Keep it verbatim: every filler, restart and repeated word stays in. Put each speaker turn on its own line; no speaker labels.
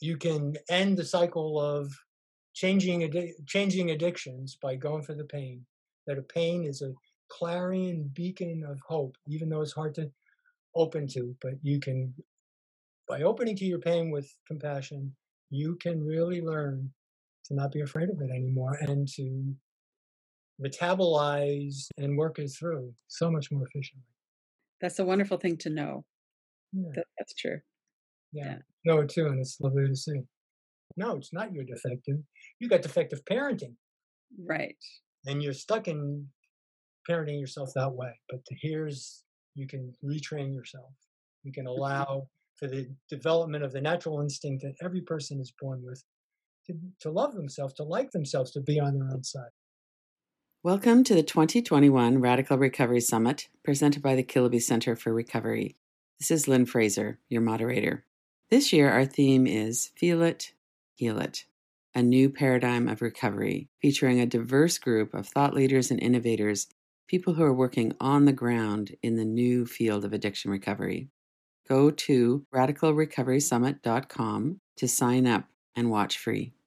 You can end the cycle of changing addi- changing addictions by going for the pain. That a pain is a clarion beacon of hope, even though it's hard to open to. But you can, by opening to your pain with compassion, you can really learn to not be afraid of it anymore and to metabolize and work it through so much more efficiently.
That's a wonderful thing to know.
Yeah,
That that's true.
yeah.
Yeah.
No, too, and it's lovely to see. No, it's not you're defective. You got defective parenting,
Right.
and you're stuck in parenting yourself that way. But here's you can retrain yourself. You can
Mhm.
allow for the development of the natural instinct that every person is born with to, to love themselves, to like themselves, to be on their own side.
Welcome to the twenty twenty-one Radical Recovery Summit, presented by the Kilby Center for Recovery. This is Lynn Fraser, your moderator. This year, our theme is Feel It, Heal It, a new paradigm of recovery, featuring a diverse group of thought leaders and innovators, people who are working on the ground in the new field of addiction recovery. Go to radical recovery summit dot com to sign up and watch free.